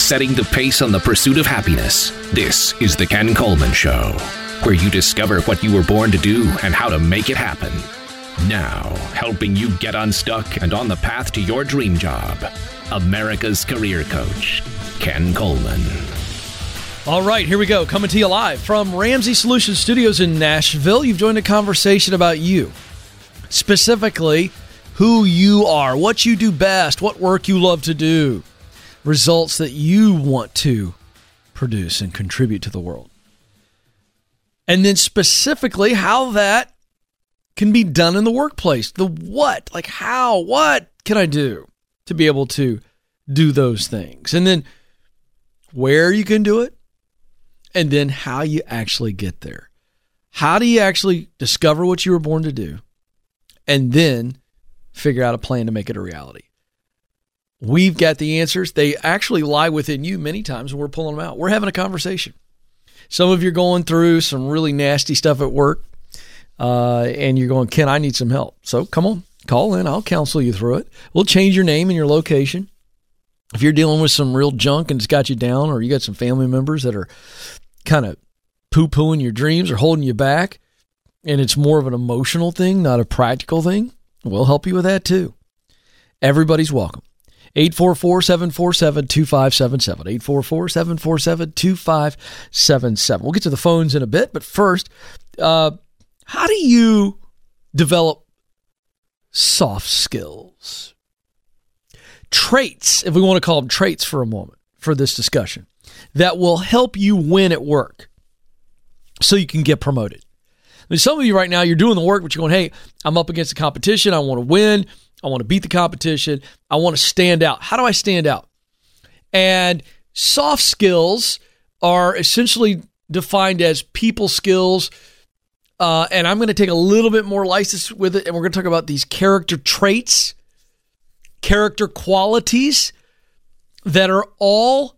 setting the pace on the pursuit of happiness. This is The Ken Coleman Show, where you discover what you were born to do and how to make it happen. Now, helping you get unstuck and on the path to your dream job, America's career coach, Ken Coleman. All right, here we go. Coming to you live from Ramsey Solutions Studios in Nashville. You've joined a conversation about you, specifically who you are, what you do best, what work you love to do, results that you want to produce and contribute to the world. And then specifically how that can be done in the workplace. The what, like how, what can I do to be able to do those things? And then where you can do it, and then how you actually get there. How do you actually discover what you were born to do, and then figure out a plan to make it a reality? We've got the answers. They actually lie within you many times, and we're pulling them out. We're having a conversation. Some of you are going through some really nasty stuff at work, and you're going, Ken, I need some help. So come on, call in. I'll counsel you through it. We'll change your name and your location. If you're dealing with some real junk and it's got you down, or you got some family members that are kind of poo-pooing your dreams or holding you back, and it's more of an emotional thing, not a practical thing, we'll help you with that too. Everybody's welcome. 844-747-2577. 844-747-2577. We'll get to the phones in a bit, but first, how do you develop soft skills? Traits, if we want to call them traits for a moment, for this discussion, that will help you win at work so you can get promoted. I mean, some of you right now, you're doing the work, but you're going, hey, I'm up against the competition. I want to win. I want to beat the competition. I want to stand out. How do I stand out? And soft skills are essentially defined as people skills. And I'm going to take a little bit more license with it, and we're going to talk about these character traits, character qualities that are all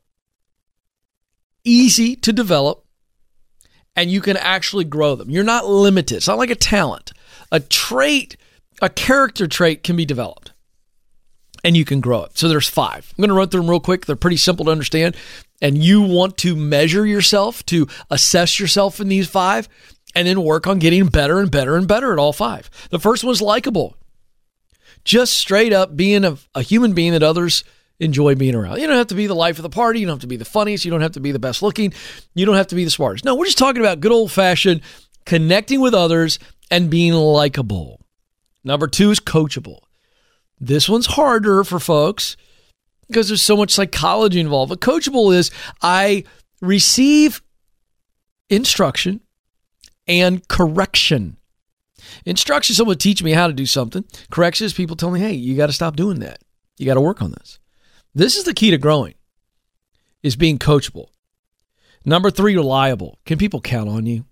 easy to develop, and you can actually grow them. You're not limited. It's not like a talent. A trait, a character trait can be developed, and you can grow it. So there's 5. I'm going to run through them real quick. They're pretty simple to understand, and you want to measure yourself, to assess yourself in these 5, and then work on getting better and better and better at all 5. The first one is likable. Just straight up being a human being that others enjoy being around. You don't have to be the life of the party. You don't have to be the funniest. You don't have to be the best looking. You don't have to be the smartest. No, we're just talking about good old-fashioned connecting with others and being likable. Number 2 is coachable. This one's harder for folks because there's so much psychology involved. But coachable is I receive instruction and correction. Instruction is someone teach me how to do something. Correction is people tell me, hey, you got to stop doing that. You got to work on this. This is the key to growing, is being coachable. Number 3, reliable. Can people count on you?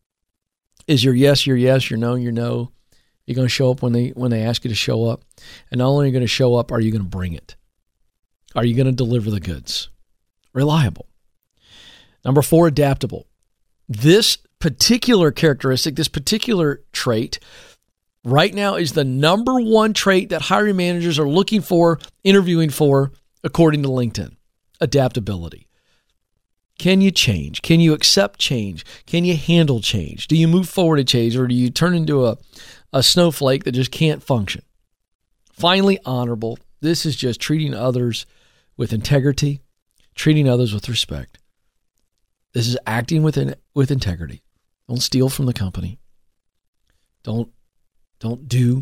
Is your yes, your no, your no? You're going to show up when they ask you to show up. And not only are you going to show up, are you going to bring it? Are you going to deliver the goods? Reliable. Number 4, adaptable. This particular characteristic, this particular trait, right now is the number 1 trait that hiring managers are looking for, interviewing for, according to LinkedIn. Adaptability. Can you change? Can you accept change? Can you handle change? Do you move forward to change, or do you turn into a snowflake that just can't function? Finally, honorable. This is just treating others with integrity, treating others with respect. This is acting with integrity. Don't steal from the company. Don't do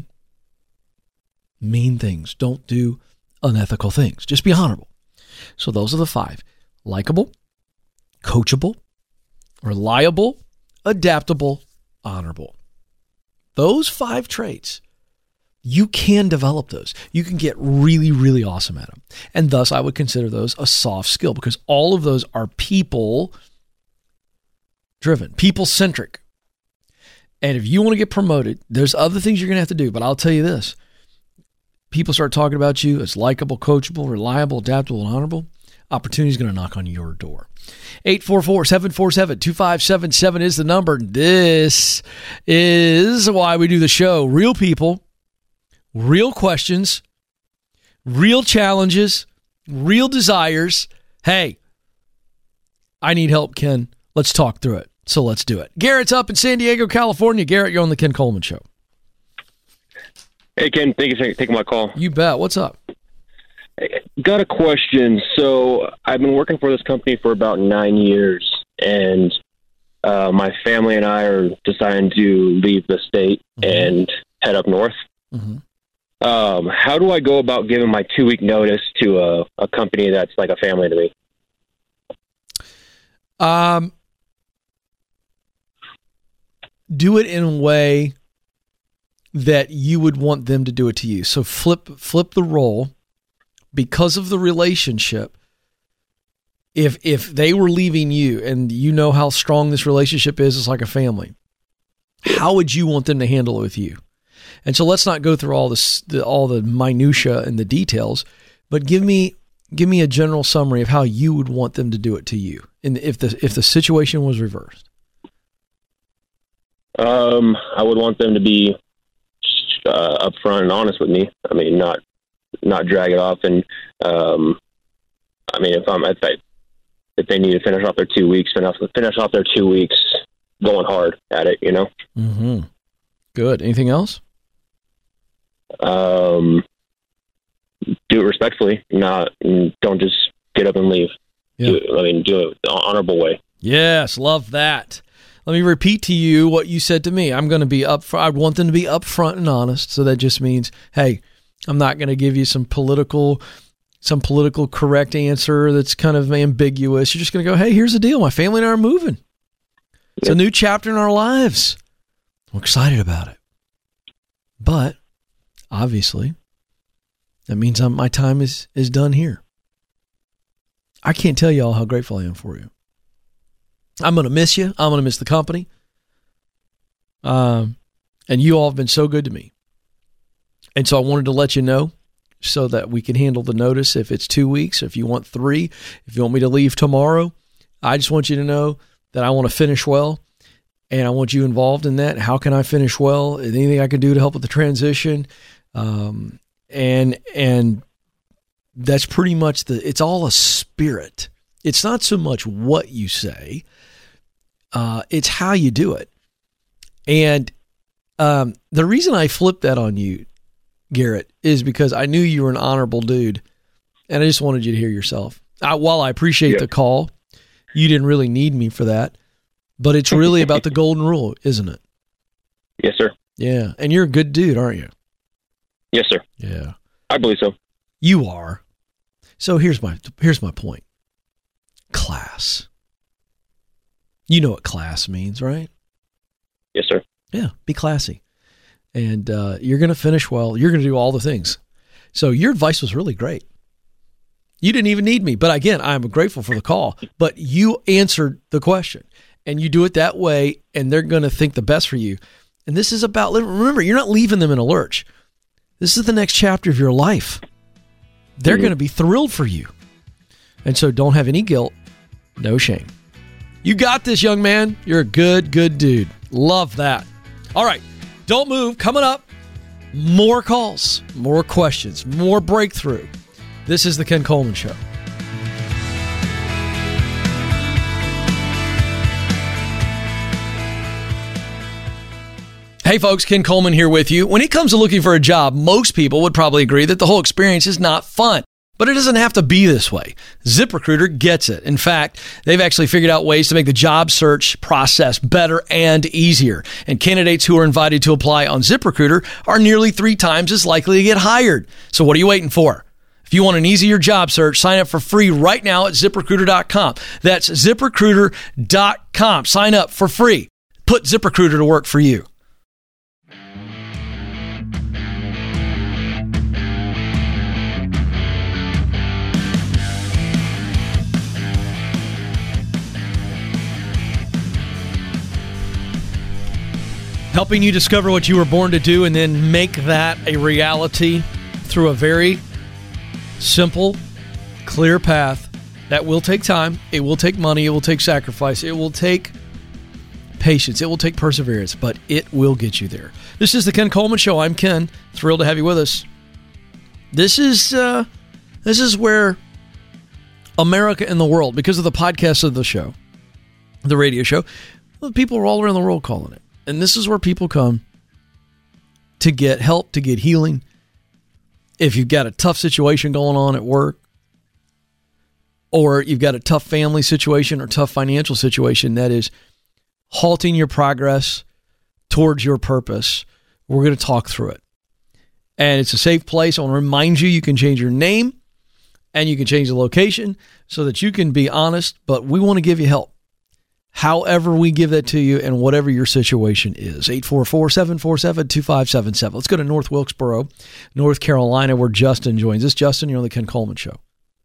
mean things. Don't do unethical things. Just be honorable. So those are the 5. Likable, coachable, reliable, adaptable, honorable. Those 5 traits, you can develop those. You can get really, really awesome at them. And thus, I would consider those a soft skill, because all of those are people-driven, people-centric. And if you want to get promoted, there's other things you're going to have to do. But I'll tell you this. People start talking about you as likable, coachable, reliable, adaptable, and honorable. Opportunity is going to knock on your door. 844-747-2577 is the number. This is why we do the show. Real people, real questions, real challenges, real desires, Hey, I need help, Ken. Let's talk through it. So let's do it. Garrett's up in San Diego, California. Garrett, you're on the Ken Coleman Show. Hey, Ken. Thank you for taking my call. You bet. What's up? Got a question. So I've been working for this company for about 9 years, and my family and I are deciding to leave the state and head up north. Mm-hmm. How do I go about giving my 2-week notice to a company that's like a family to me? Do it in a way that you would want them to do it to you. So flip the role. Because of the relationship, if they were leaving you and you know how strong this relationship is, it's like a family, how would you want them to handle it with you? And so let's not go through all the minutia and the details, but give me a general summary of how you would want them to do it to you, and if the situation was reversed. I would want them to be upfront and honest with me. I mean, not drag it off. And I mean, if they need to finish off their 2 weeks, finish off their 2 weeks going hard at it, you know? Mm-hmm. Good. Anything else? Do it respectfully. Don't just get up and leave. Yeah. Do it the honorable way. Yes. Love that. Let me repeat to you what you said to me. I'm going to be I want them to be upfront and honest. So that just means, hey, I'm not going to give you some political correct answer that's kind of ambiguous. You're just going to go, hey, here's the deal. My family and I are moving. It's a new chapter in our lives. We're excited about it. But obviously, that means my time is done here. I can't tell you all how grateful I am for you. I'm going to miss you. I'm going to miss the company. And you all have been so good to me. And so I wanted to let you know so that we can handle the notice if it's 2 weeks, if you want 3, if you want me to leave tomorrow. I just want you to know that I want to finish well, and I want you involved in that. How can I finish well? Anything I can do to help with the transition? And that's pretty much it's all a spirit. It's not so much what you say. It's how you do it. And the reason I flipped that on you, Garrett, is because I knew you were an honorable dude, and I just wanted you to hear yourself. While I appreciate the call, you didn't really need me for that, but it's really about the golden rule, isn't it? Yes, sir. Yeah, and you're a good dude, aren't you? Yes, sir. Yeah. I believe so. You are. So here's my point. Class. You know what class means, right? Yes, sir. Yeah, be classy. And you're going to finish well. You're going to do all the things. So your advice was really great. You didn't even need me. But again, I'm grateful for the call. But you answered the question. And you do it that way, and they're going to think the best for you. And this is about, remember, you're not leaving them in a lurch. This is the next chapter of your life. They're going to be thrilled for you. And so don't have any guilt, no shame. You got this, young man. You're a good dude. Love that. All right. Don't move. Coming up, more calls, more questions, more breakthrough. This is the Ken Coleman Show. Hey folks, Ken Coleman here with you. When it comes to looking for a job, most people would probably agree that the whole experience is not fun. But it doesn't have to be this way. ZipRecruiter gets it. In fact, they've actually figured out ways to make the job search process better and easier. And candidates who are invited to apply on ZipRecruiter are nearly 3 times as likely to get hired. So what are you waiting for? If you want an easier job search, sign up for free right now at ZipRecruiter.com. That's ZipRecruiter.com. Sign up for free. Put ZipRecruiter to work for you. Helping you discover what you were born to do and then make that a reality through a very simple, clear path that will take time. It will take money. It will take sacrifice. It will take patience. It will take perseverance, but it will get you there. This is the Ken Coleman Show. I'm Ken. Thrilled to have you with us. This is where America and the world, because of the podcast of the show, the radio show, people are all around the world calling it. And this is where people come to get help, to get healing. If you've got a tough situation going on at work, or you've got a tough family situation or tough financial situation that is halting your progress towards your purpose, we're going to talk through it. And it's a safe place. I want to remind you, you can change your name and you can change the location so that you can be honest, but we want to give you help. However we give that to you and whatever your situation is. 844-747-2577. Let's go to North Wilkesboro, North Carolina, where Justin joins us. Justin, you're on the Ken Coleman Show.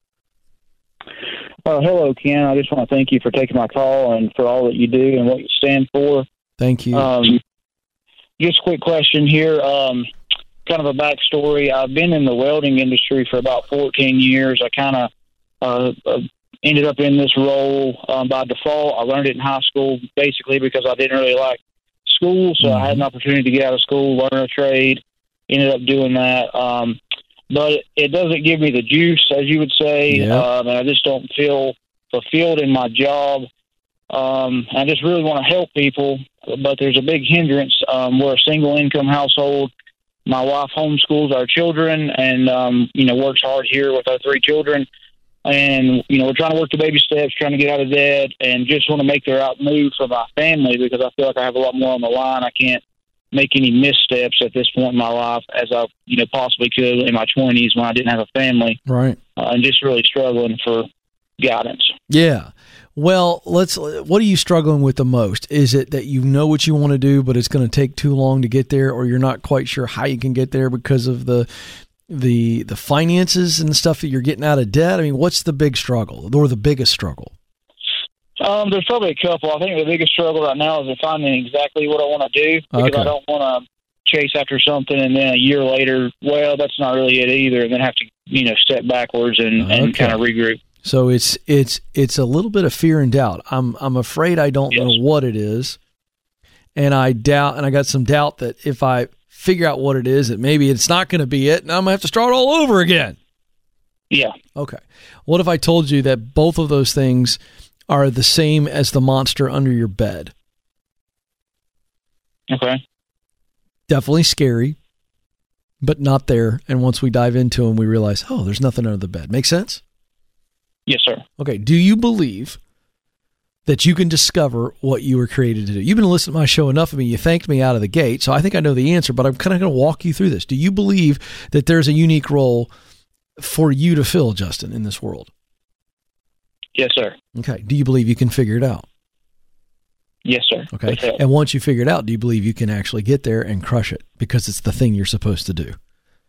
Hello, Ken. I just want to thank you for taking my call and for all that you do and what you stand for. Thank you. Just a quick question here. Kind of a backstory. I've been in the welding industry for about 14 years. I kind of ended up in this role by default. I learned it in high school basically because I didn't really like school, so I had an opportunity to get out of school, learn a trade, ended up doing that. But it doesn't give me the juice, as you would say, and I just don't feel fulfilled in my job. I just really want to help people, but there's a big hindrance. We're a single-income household. My wife homeschools our children and, works hard here with our 3 children. And, we're trying to work the baby steps, trying to get out of debt, and just want to make the right move for my family because I feel like I have a lot more on the line. I can't make any missteps at this point in my life as I, possibly could in my 20s when I didn't have a family. Right. And just really struggling for guidance. Yeah. Well, what are you struggling with the most? Is it that you know what you want to do, but it's going to take too long to get there, or you're not quite sure how you can get there because of the finances and stuff that you're getting out of debt? I mean, what's the big struggle or the biggest struggle? There's probably a couple. I think the biggest struggle right now is finding exactly what I want to do because I don't want to chase after something and then a year later, well, that's not really it either, and then have to, step backwards and kind of regroup. So it's a little bit of fear and doubt. I'm afraid I don't know what it is, and I got some doubt that if I figure out what it is, that maybe it's not going to be it, and I'm going to have to start all over again. Yeah. Okay. What if I told you that both of those things are the same as the monster under your bed? Okay. Definitely scary, but not there. And once we dive into them, we realize, oh, there's nothing under the bed. Make sense? Yes, sir. Okay. Do you believe that you can discover what you were created to do? You've been listening to my show enough of me. You thanked me out of the gate, so I think I know the answer, but I'm kind of going to walk you through this. Do you believe that there's a unique role for you to fill, Justin, in this world? Yes, sir. Okay. Do you believe you can figure it out? Yes, sir. Okay. And once you figure it out, do you believe you can actually get there and crush it because it's the thing you're supposed to do?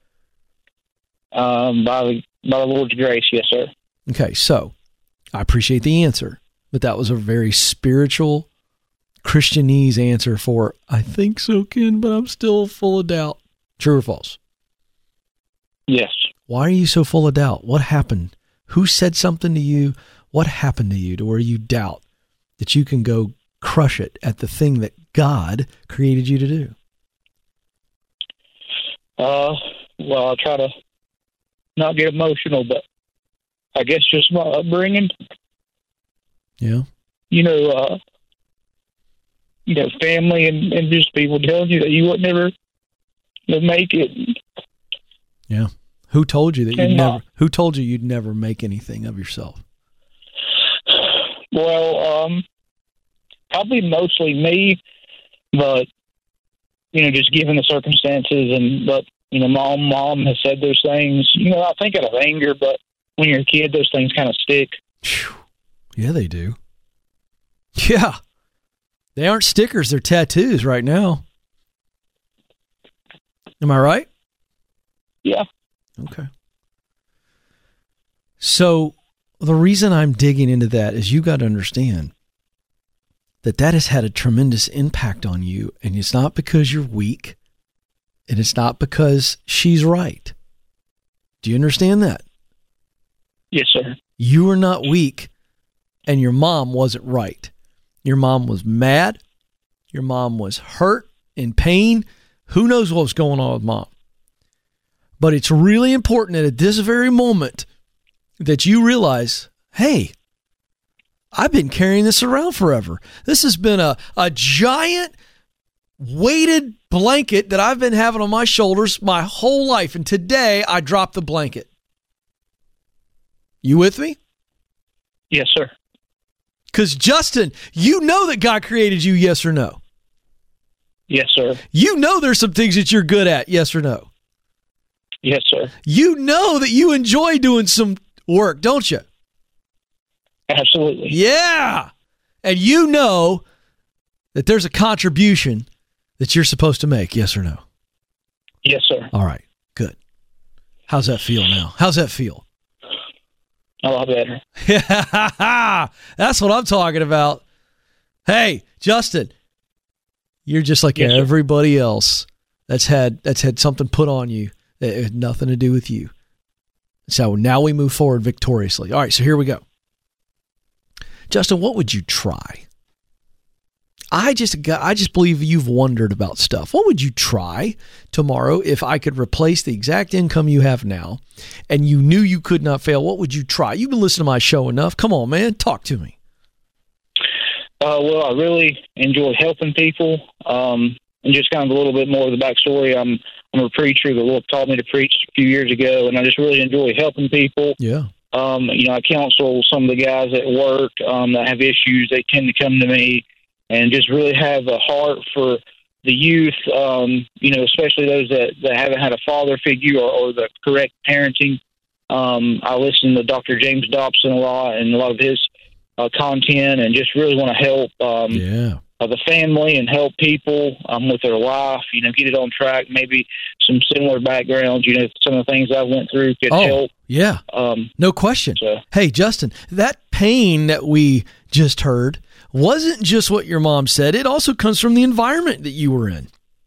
By the Lord's grace, yes, sir. Okay. So I appreciate the answer, but that was a very spiritual, Christianese answer for, I think so, Ken, but I'm still full of doubt. True or false? Yes. Why are you so full of doubt? What happened? Who said something to you? What happened to you to where you doubt that you can go crush it at the thing that God created you to do? Well, I'll try to not get emotional, but I guess just my upbringing. Yeah. Family and just people telling you that you would never make it. Yeah. Who told you that who told you you'd never make anything of yourself? Well, probably mostly me, but, just given the circumstances but mom has said those things, I think out of anger, but when you're a kid, those things kind of stick. Yeah, they do. Yeah. They aren't stickers, they're tattoos right now. Am I right? Yeah. Okay. So the reason I'm digging into that is you got to understand that has had a tremendous impact on you, and it's not because you're weak, and it's not because she's right. Do you understand that? Yes, sir. You are not weak, and your mom wasn't right. Your mom was mad. Your mom was hurt, in pain. Who knows what was going on with mom? But it's really important that at this very moment that you realize, hey, I've been carrying this around forever. This has been a giant weighted blanket that I've been having on my shoulders my whole life. And today I dropped the blanket. You with me? Yes, sir. Because, Justin, you know that God created you, yes or no? Yes, sir. You know there's some things that you're good at, yes or no? Yes, sir. You know that you enjoy doing some work, don't you? Absolutely. Yeah. And you know that there's a contribution that you're supposed to make, yes or no? Yes, sir. All right, good. How's that feel now? How's that feel? A lot better. Yeah, that's what I'm talking about. Hey, Justin, you're just like Yes, everybody else that's had something put on you that had nothing to do with you. So now we move forward victoriously. All right, so here we go. Justin, what would you try? I just believe you've wondered about stuff. What would you try tomorrow if I could replace the exact income you have now and you knew you could not fail? What would you try? You've been listening to my show enough. Come on, man. Talk to me. Well, I really enjoy helping people. And just kind of a little bit more of the backstory. I'm a preacher. The Lord taught me to preach a few years ago, and I just really enjoy helping people. Yeah. I counsel some of the guys at work that have issues. They tend to come to me and just really have a heart for the youth, especially those that haven't had a father figure or the correct parenting. I listen to Dr. James Dobson a lot and a lot of his content, and just really want to help the family and help people with their life, get it on track, maybe some similar backgrounds, some of the things I went through could help. Yeah, no question. Hey, Justin, that pain that we just heard wasn't just what your mom said. It also comes from the environment that you were in.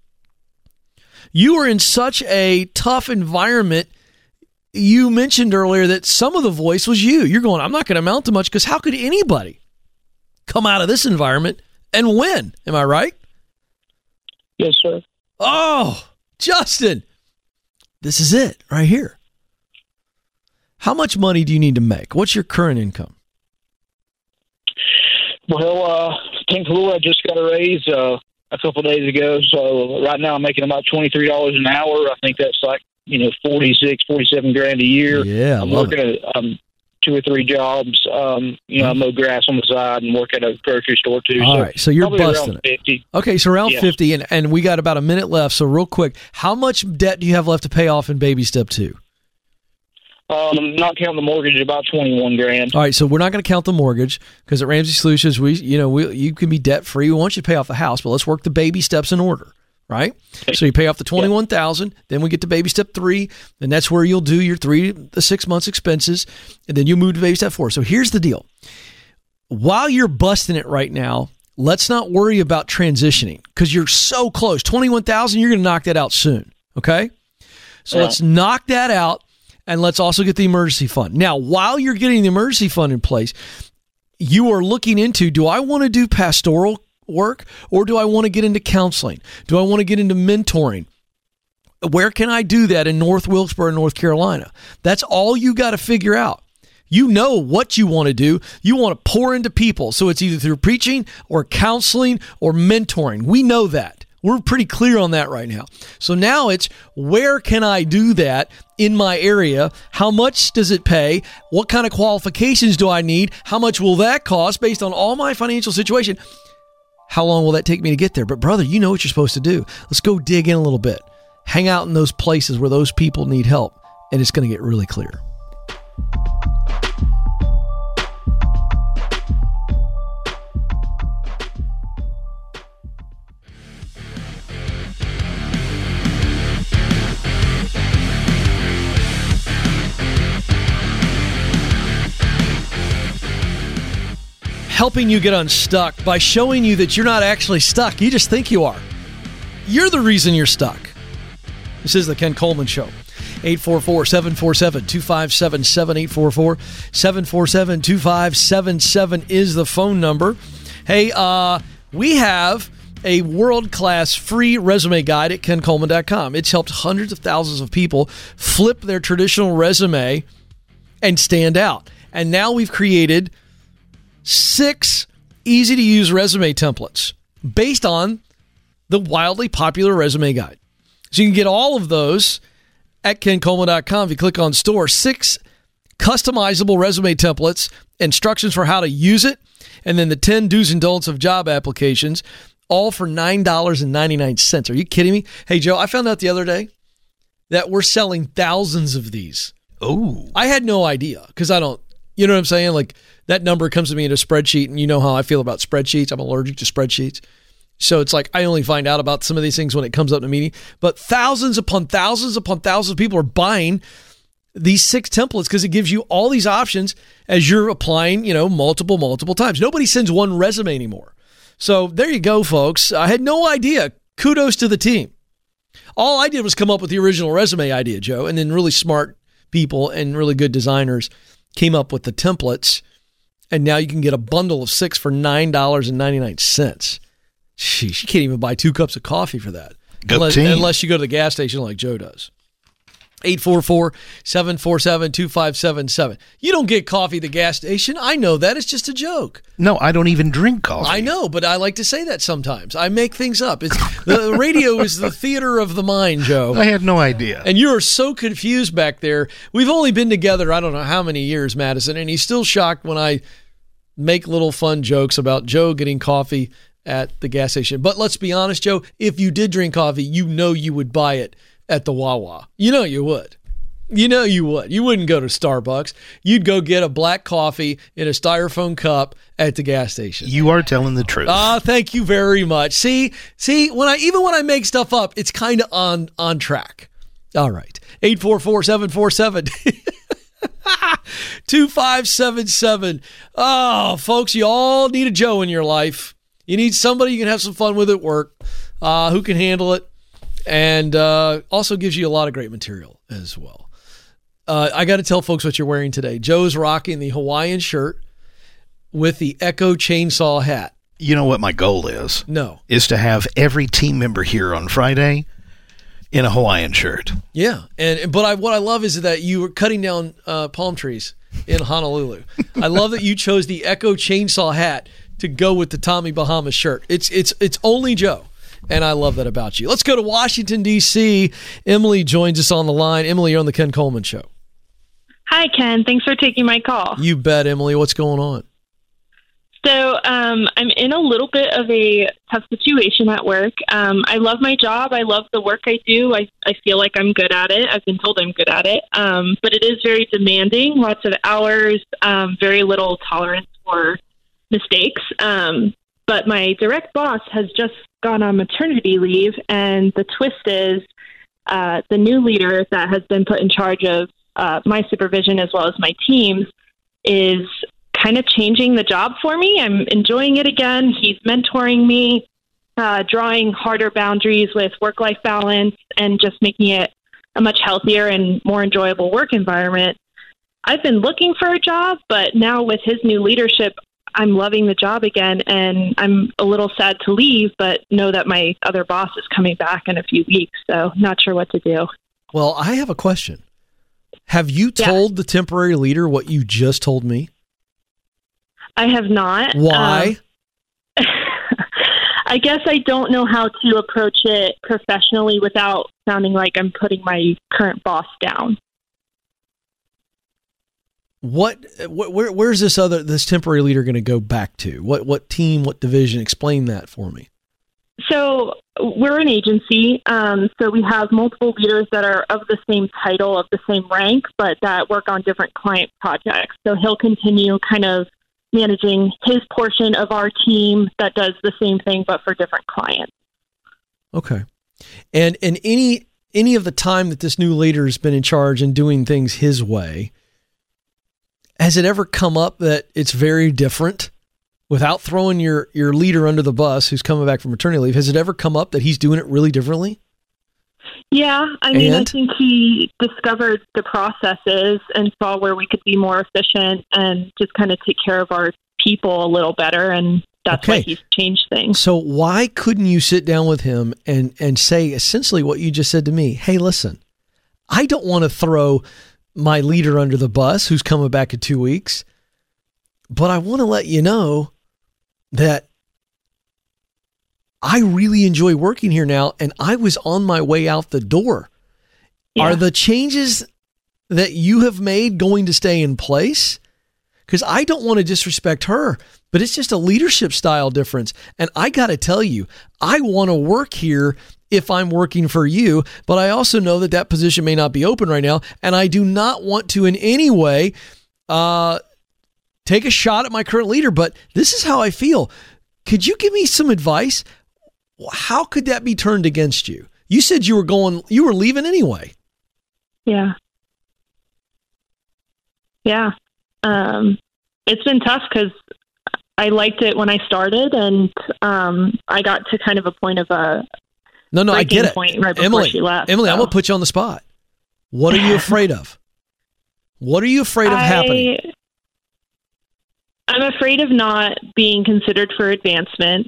You were in such a tough environment. You mentioned earlier that some of the voice was you. You're going, I'm not going to amount to much, because how could anybody come out of this environment and win? Am I right? Yes, sir. Oh, Justin, this is it right here. How much money do you need to make? What's your current income? Well, thank the Lord, I just got a raise a couple of days ago. So right now I'm making about $23 an hour. I think that's like, 47 grand a year. Yeah, I'm working at 2 or 3 jobs. I mow grass on the side and work at a grocery store too. All right, so you're busting it. 50. Okay, so around 50, and we got about a minute left. So real quick, how much debt do you have left to pay off in baby step 2? Not counting the mortgage, about 21 grand. All right, so we're not going to count the mortgage, because at Ramsey Solutions, you can be debt free. We want you to pay off the house, but let's work the baby steps in order, right? So you pay off the $21,000, then we get to baby step 3, and that's where you'll do your 3 to 6 months expenses, and then you move to baby step 4. So here's the deal: while you're busting it right now, let's not worry about transitioning, because you're so close. 21,000, you're going to knock that out soon. Okay, so let's knock that out. And let's also get the emergency fund. Now, while you're getting the emergency fund in place, you are looking into, do I want to do pastoral work, or do I want to get into counseling? Do I want to get into mentoring? Where can I do that in North Wilkesboro, North Carolina? That's all you got to figure out. You know what you want to do. You want to pour into people. So it's either through preaching or counseling or mentoring. We know that. We're pretty clear on that right now. So now it's, where can I do that in my area? How much does it pay? What kind of qualifications do I need? How much will that cost based on all my financial situation? How long will that take me to get there? But brother, you know what you're supposed to do. Let's go dig in a little bit. Hang out in those places where those people need help, and it's going to get really clear. Helping you get unstuck by showing you that you're not actually stuck. You just think you are. You're the reason you're stuck. This is the Ken Coleman Show. 844-747-2577. 844-747-2577 is the phone number. Hey, we have a world-class free resume guide at kencoleman.com. It's helped hundreds of thousands of people flip their traditional resume and stand out. And now we've created 6 easy-to-use resume templates based on the wildly popular resume guide. So you can get all of those at kencoleman.com. If you click on store, 6 customizable resume templates, instructions for how to use it, and then the 10 do's and don'ts of job applications, all for $9.99. Are you kidding me? Hey, Joe, I found out the other day that we're selling thousands of these. Oh. I had no idea because I don't, you know what I'm saying? Like that number comes to me in a spreadsheet, and you know how I feel about spreadsheets. I'm allergic to spreadsheets. So it's like I only find out about some of these things when it comes up in a meeting. But thousands upon thousands upon thousands of people are buying these 6 templates because it gives you all these options as you're applying, multiple times. Nobody sends one resume anymore. So there you go, folks. I had no idea. Kudos to the team. All I did was come up with the original resume idea, Joe, and then really smart people and really good designers came up with the templates, and now you can get a bundle of 6 for $9.99. Sheesh, you can't even buy 2 cups of coffee for that. Unless you go to the gas station like Joe does. 844-747-2577. You don't get coffee at the gas station. I know that. It's just a joke. No, I don't even drink coffee. I know, but I like to say that sometimes. I make things up. The radio is the theater of the mind, Joe. I had no idea. And you are so confused back there. We've only been together, I don't know how many years, Madison, and he's still shocked when I make little fun jokes about Joe getting coffee at the gas station. But let's be honest, Joe, if you did drink coffee, you would buy it at the Wawa. You would. You would. You wouldn't go to Starbucks. You'd go get a black coffee in a styrofoam cup at the gas station. You are telling the truth. Thank you very much. See, when I make stuff up, it's kind of on track. All right. 844-747-2577. Oh, folks, you all need a Joe in your life. You need somebody you can have some fun with at work, who can handle it, and also gives you a lot of great material as well. I got to tell folks what you're wearing today. Joe's rocking the Hawaiian shirt with the Echo chainsaw hat. You know what my goal is? No. Is to have every team member here on Friday in a Hawaiian shirt. Yeah, but what I love is that you were cutting down palm trees in Honolulu. I love that you chose the Echo chainsaw hat to go with the Tommy Bahama shirt. It's only Joe. And I love that about you. Let's go to Washington, D.C. Emily joins us on the line. Emily, you're on the Ken Coleman Show. Hi, Ken. Thanks for taking my call. You bet, Emily. What's going on? So I'm in a little bit of a tough situation at work. I love my job. I love the work I do. I feel like I'm good at it. I've been told I'm good at it. But it is very demanding, lots of hours, very little tolerance for mistakes. But my direct boss has just gone on maternity leave, and the twist is the new leader that has been put in charge of my supervision as well as my teams is kind of changing the job for me. I'm enjoying it again. He's mentoring me, drawing harder boundaries with work-life balance, and just making it a much healthier and more enjoyable work environment. I've been looking for a job, but now with his new leadership, I'm loving the job again, and I'm a little sad to leave, but know that my other boss is coming back in a few weeks, so not sure what to do. Well, I have a question. Have you told the temporary leader what you just told me? I have not. Why? I guess I don't know how to approach it professionally without sounding like I'm putting my current boss down. Where's this temporary leader going to go back to? What team, what division? Explain that for me. So we're an agency. So we have multiple leaders that are of the same title, of the same rank, but that work on different client projects. So he'll continue kind of managing his portion of our team that does the same thing, but for different clients. Okay. And any of the time that this new leader has been in charge and doing things his way, has it ever come up that it's very different without throwing your leader under the bus who's coming back from maternity leave? Has it ever come up that he's doing it really differently? Yeah. I think he discovered the processes and saw where we could be more efficient and just kind of take care of our people a little better. And that's why he's changed things. So why couldn't you sit down with him and say essentially what you just said to me? Hey, listen, I don't want to throw my leader under the bus who's coming back in 2 weeks. But I want to let you know that I really enjoy working here now, and I was on my way out the door. Yeah. Are the changes that you have made going to stay in place? Because I don't want to disrespect her, but it's just a leadership style difference. And I got to tell you, I want to work here if I'm working for you, but I also know that that position may not be open right now, and I do not want to in any way take a shot at my current leader, but this is how I feel. Could you give me some advice? How could that be turned against you? You said you were leaving anyway. Yeah. Yeah. It's been tough because I liked it when I started, and I got to kind of a point of a I get it. Point right before she left. Emily, I'm going to put you on the spot. What are you afraid of? What are you afraid of happening? I'm afraid of not being considered for advancement.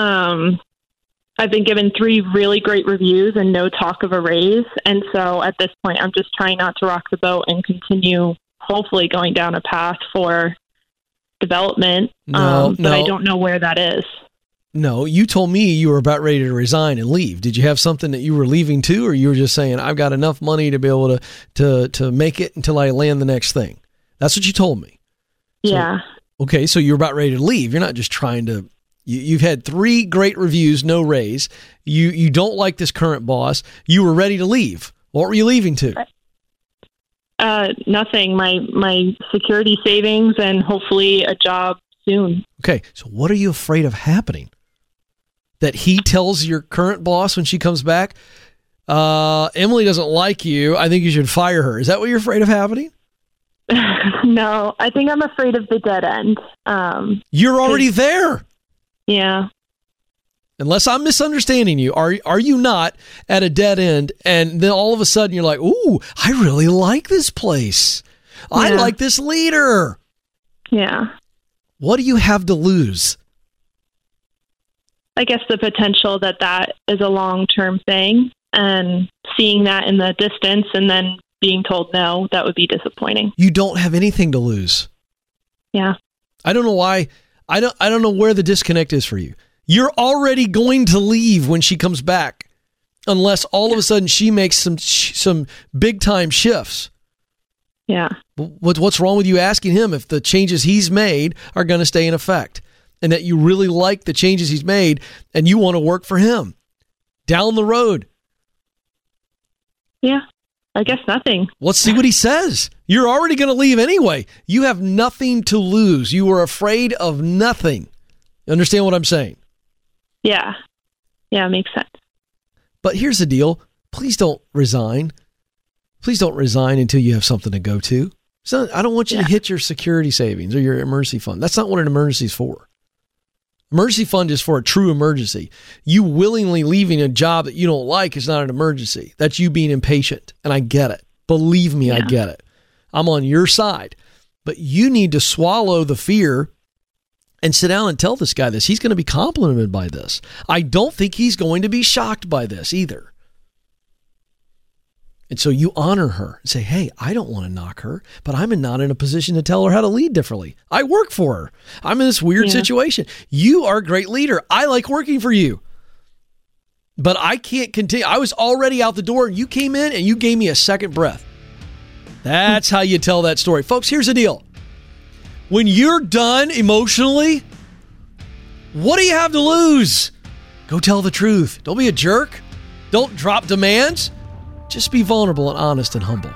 I've been given 3 really great reviews and no talk of a raise. And so at this point, I'm just trying not to rock the boat and continue hopefully going down a path for development. But I don't know where that is. No, you told me you were about ready to resign and leave. Did you have something that you were leaving to, or you were just saying, I've got enough money to be able to make it until I land the next thing? That's what you told me. Yeah. Okay, so you're about ready to leave. You're not just trying to... You've had 3 great reviews, no raise. You don't like this current boss. You were ready to leave. What were you leaving to? Nothing. My security savings and hopefully a job soon. Okay, so what are you afraid of happening? That he tells your current boss when she comes back, Emily doesn't like you, I think you should fire her. Is that what you're afraid of happening? No, I think I'm afraid of the dead end. You're already there. Yeah. Unless I'm misunderstanding you, are you not at a dead end, and then all of a sudden you're like, ooh, I really like this place. Yeah. I like this leader. Yeah. What do you have to lose? I guess the potential that is a long-term thing, and seeing that in the distance and then being told no, that would be disappointing. You don't have anything to lose. Yeah. I don't know why. I don't know where the disconnect is for you. You're already going to leave when she comes back, unless all of a sudden she makes some big time shifts. Yeah. What's wrong with you asking him if the changes he's made are going to stay in effect, and that you really like the changes he's made and you want to work for him down the road? Yeah. I guess nothing. Let's see what he says. You're already going to leave anyway. You have nothing to lose. You are afraid of nothing. You understand what I'm saying? Yeah. Yeah, it makes sense. But here's the deal. Please don't resign. Please don't resign until you have something to go to. So I don't want you to hit your security savings or your emergency fund. That's not what an emergency is for. Emergency fund is for a true emergency. You willingly leaving a job that you don't like is not an emergency. That's you being impatient. And I get it. Believe me, I get it. I'm on your side. But you need to swallow the fear and sit down and tell this guy this. He's going to be complimented by this. I don't think he's going to be shocked by this either. And so you honor her and say, hey, I don't want to knock her, but I'm not in a position to tell her how to lead differently. I work for her. I'm in this weird situation. You are a great leader. I like working for you. But I can't continue. I was already out the door, and you came in and you gave me a second breath. That's how you tell that story. Folks, here's the deal. When you're done emotionally, what do you have to lose? Go tell the truth. Don't be a jerk. Don't drop demands. Just be vulnerable and honest and humble.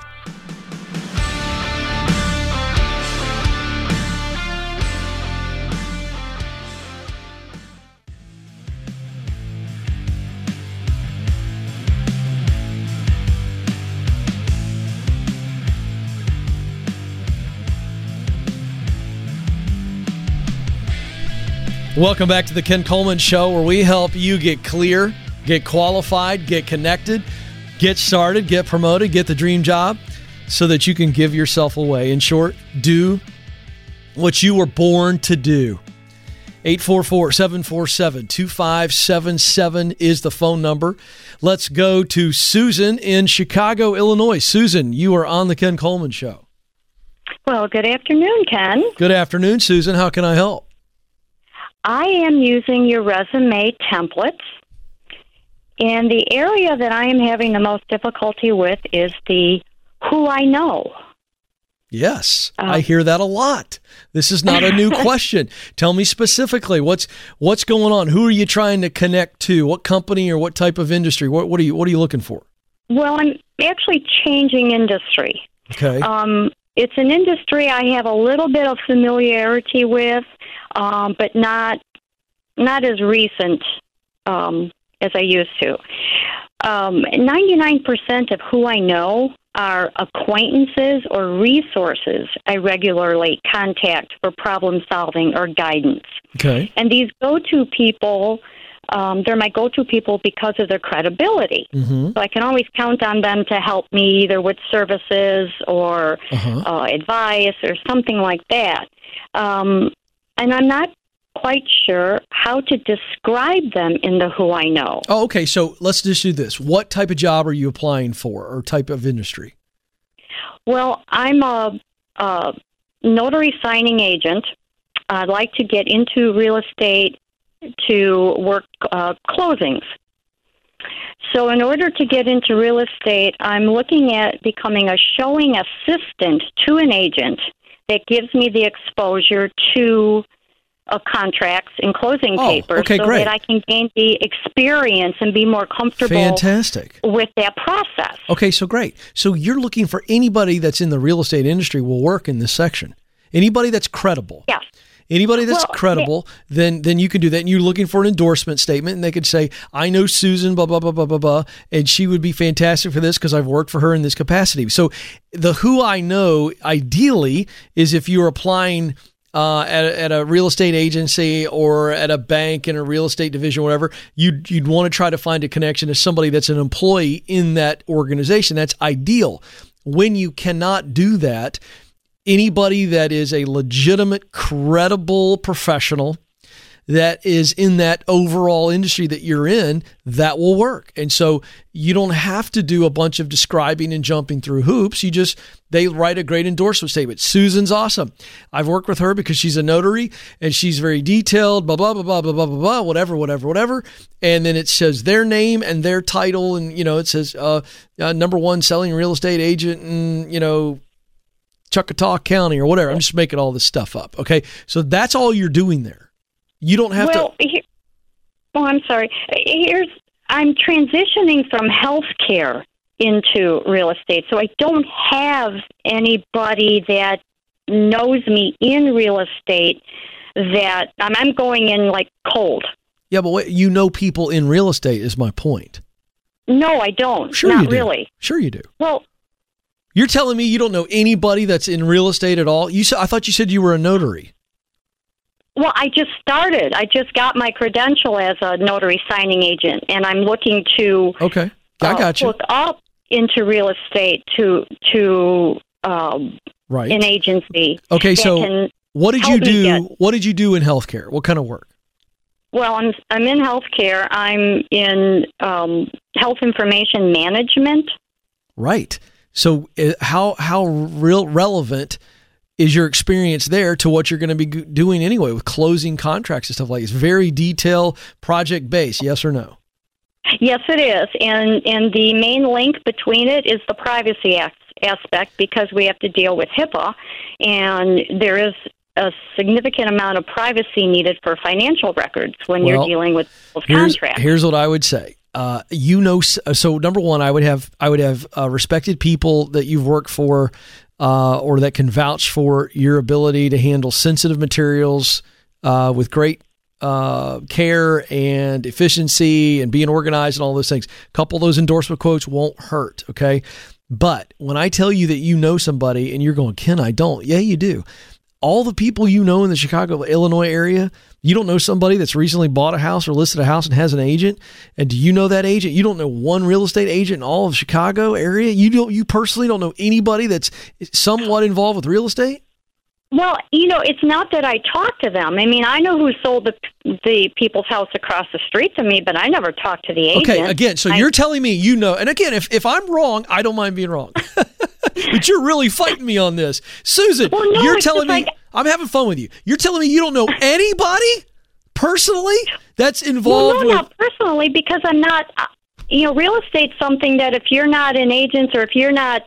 Welcome back to the Ken Coleman Show, where we help you get clear, get qualified, get connected, get started, get promoted, get the dream job so that you can give yourself away. In short, do what you were born to do. 844-747-2577 is the phone number. Let's go to Susan in Chicago, Illinois. Susan, you are on the Ken Coleman Show. Well, good afternoon, Ken. Good afternoon, Susan. How can I help? I am using your resume templates, and the area that I am having the most difficulty with is the who I know. Yes, I hear that a lot. This is not a new question. Tell me specifically what's going on. Who are you trying to connect to? What company or what type of industry? What are you looking for? Well, I'm actually changing industry. Okay. It's an industry I have a little bit of familiarity with, but not as recent as I used to. 99% of who I know are acquaintances or resources I regularly contact for problem solving or guidance. Okay. And these go-to people, they're my go-to people because of their credibility. Mm-hmm. So I can always count on them to help me either with services or advice or something like that. And I'm not quite sure how to describe them in the who I know. Oh, okay. So let's just do this. What type of job are you applying for or type of industry? Well, I'm a notary signing agent. I'd like to get into real estate to work closings. So in order to get into real estate, I'm looking at becoming a showing assistant to an agent that gives me the exposure to contracts and closing papers great. That I can gain the experience and be more comfortable Fantastic. With that process. Okay, so great. So you're looking for anybody that's in the real estate industry will work in this section. Anybody that's credible. Yes. Anybody that's credible, then you can do that. And you're looking for an endorsement statement, and they could say, I know Susan, blah, blah, blah, blah, blah, blah, and she would be fantastic for this because I've worked for her in this capacity. So the who I know, ideally, is if you're applying at a real estate agency or at a bank in a real estate division, whatever, you'd want to try to find a connection to somebody that's an employee in that organization. That's ideal. When you cannot do that, anybody that is a legitimate, credible professional that is in that overall industry that you're in, that will work. And so you don't have to do a bunch of describing and jumping through hoops. They write a great endorsement statement. Susan's awesome. I've worked with her because she's a notary and she's very detailed, blah, blah, blah, blah, blah, blah, blah, whatever. And then it says their name and their title. And, it says, number one selling real estate agent in, Choctaw County or whatever. I'm just making all this stuff up. Okay. So that's all you're doing there. You don't have to. I'm sorry. I'm transitioning from healthcare into real estate, so I don't have anybody that knows me in real estate. That I'm going in like cold. Yeah, but people in real estate is my point. No, I don't. Sure, not you do. Really. Sure, you do. Well, you're telling me you don't know anybody that's in real estate at all? I thought you said you were a notary. Well, I just started. I just got my credential as a notary signing agent, and I'm looking to I got you. Look up into real estate to right. an agency. Okay, so what did you do? What did you do in healthcare? What kind of work? Well, I'm in healthcare. I'm in health information management. Right. So how relevant is your experience there to what you're going to be doing anyway with closing contracts and stuff like that? It's very detailed, project-based, yes or no? Yes, it is. And the main link between it is the privacy aspect because we have to deal with HIPAA, and there is a significant amount of privacy needed for financial records when you're dealing with contracts. Here's what I would say. So number one, I would have respected people that you've worked for or that can vouch for your ability to handle sensitive materials with great care and efficiency and being organized and all those things. A couple of those endorsement quotes won't hurt, okay? But when I tell you that you know somebody and you're going, Ken, I don't. Yeah, you do. All the people you know in the Chicago, Illinois area, you don't know somebody that's recently bought a house or listed a house and has an agent. And do you know that agent? You don't know one real estate agent in all of Chicago area. You personally don't know anybody that's somewhat involved with real estate? Well, it's not that I talk to them. I mean, I know who sold the people's house across the street to me, but I never talked to the agent. Okay, again, so you're telling me and again, if I'm wrong, I don't mind being wrong. But you're really fighting me on this. Susan, you're telling me, I'm having fun with you. You're telling me you don't know anybody personally that's involved with... not personally, because I'm not... real estate's something that if you're not an agent or if you're not...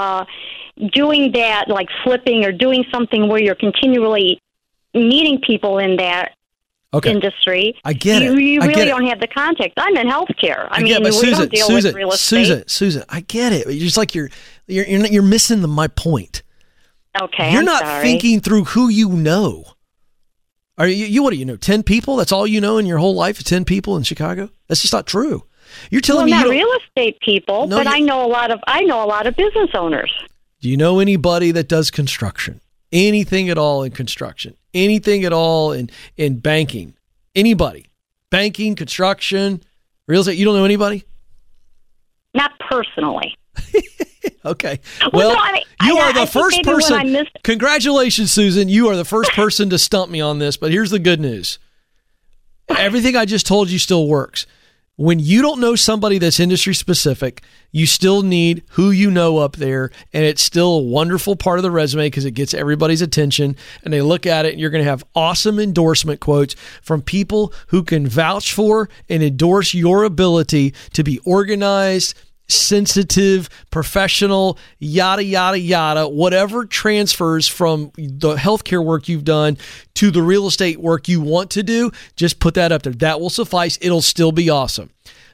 doing that, like flipping or doing something where you're continually meeting people in that industry, I get it. You really don't have the context. I'm in healthcare. I mean, we don't deal with real estate. Susan, I get it. You're just like you're missing my point. Okay, you're not thinking through who you know. Are you? What do you know? 10 people? That's all you know in your whole life? 10 people in Chicago? That's just not true. You're telling me not you don't, real estate people, but I know a lot of business owners. Do you know anybody that does construction? Anything at all in construction? Anything at all in banking? Anybody? Banking, construction, real estate? You don't know anybody? Not personally. Okay. Well, you are the first person. Congratulations, Susan. You are the first person to stump me on this, but here's the good news. Everything I just told you still works. When you don't know somebody that's industry specific, you still need who you know up there, and it's still a wonderful part of the resume because it gets everybody's attention, and they look at it, and you're going to have awesome endorsement quotes from people who can vouch for and endorse your ability to be organized, sensitive, professional, yada, yada, yada, whatever transfers from the healthcare work you've done to the real estate work you want to do, just put that up there. That will suffice. It'll still be awesome.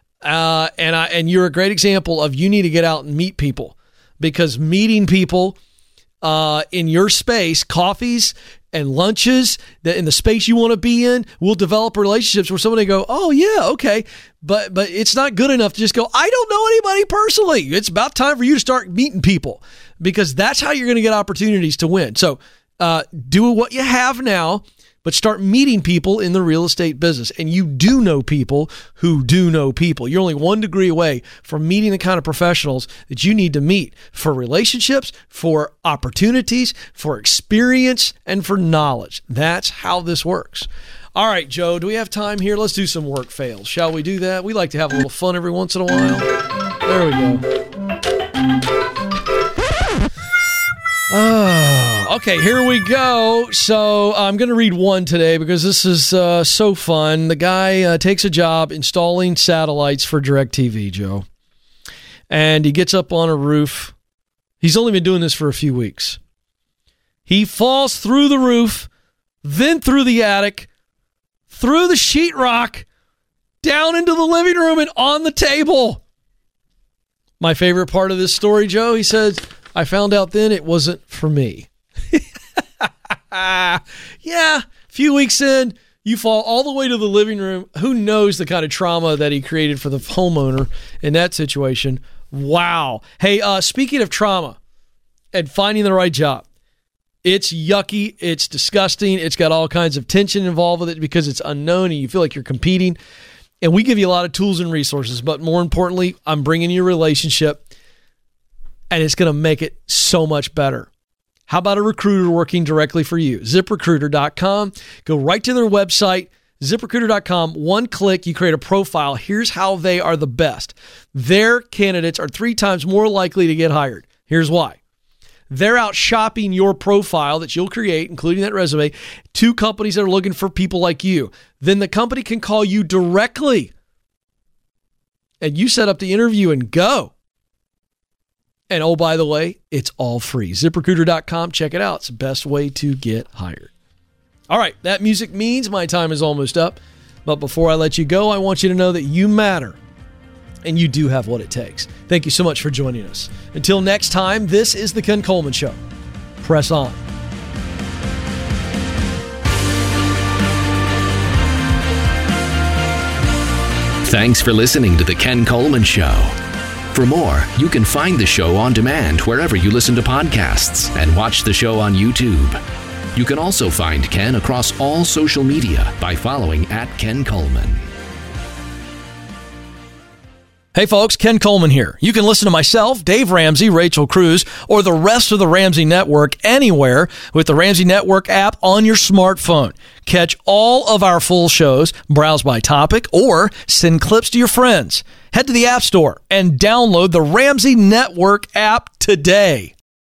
And you're a great example of you need to get out and meet people, because meeting people in your space, coffees and lunches that in the space you want to be in, will develop relationships where somebody go, oh yeah, okay. But it's not good enough to just go, I don't know anybody personally. It's about time for you to start meeting people, because that's how you're going to get opportunities to win. So do what you have now, but start meeting people in the real estate business. And you do know people who do know people. You're only 1 degree away from meeting the kind of professionals that you need to meet for relationships, for opportunities, for experience, and for knowledge. That's how this works. All right, Joe, do we have time here? Let's do some work fails. Shall we do that? We like to have a little fun every once in a while. There we go. Okay, here we go. So I'm going to read one today because this is so fun. The guy takes a job installing satellites for DirecTV, Joe. And he gets up on a roof. He's only been doing this for a few weeks. He falls through the roof, then through the attic, through the sheetrock, down into the living room and on the table. My favorite part of this story, Joe, he says, I found out then it wasn't for me. Yeah, a few weeks in, you fall all the way to the living room. Who knows the kind of trauma that he created for the homeowner in that situation. Wow. Hey, speaking of trauma and finding the right job, it's yucky, it's disgusting, it's got all kinds of tension involved with it because it's unknown and you feel like you're competing. And we give you a lot of tools and resources, but more importantly, I'm bringing you a relationship, and it's going to make it so much better. How about a recruiter working directly for you? ZipRecruiter.com. Go right to their website, ZipRecruiter.com. One click, you create a profile. Here's how they are the best. Their candidates are 3 times more likely to get hired. Here's why. They're out shopping your profile that you'll create, including that resume, to companies that are looking for people like you. Then the company can call you directly, and you set up the interview and go. And oh, by the way, it's all free. ZipRecruiter.com. Check it out. It's the best way to get hired. All right, that music means my time is almost up. But before I let you go, I want you to know that you matter. And you do have what it takes. Thank you so much for joining us. Until next time, this is The Ken Coleman Show. Press on. Thanks for listening to The Ken Coleman Show. For more, you can find the show on demand wherever you listen to podcasts and watch the show on YouTube. You can also find Ken across all social media by following @Ken Coleman. Hey folks, Ken Coleman here. You can listen to myself, Dave Ramsey, Rachel Cruz, or the rest of the Ramsey Network anywhere with the Ramsey Network app on your smartphone. Catch all of our full shows, browse by topic, or send clips to your friends. Head to the App Store and download the Ramsey Network app today.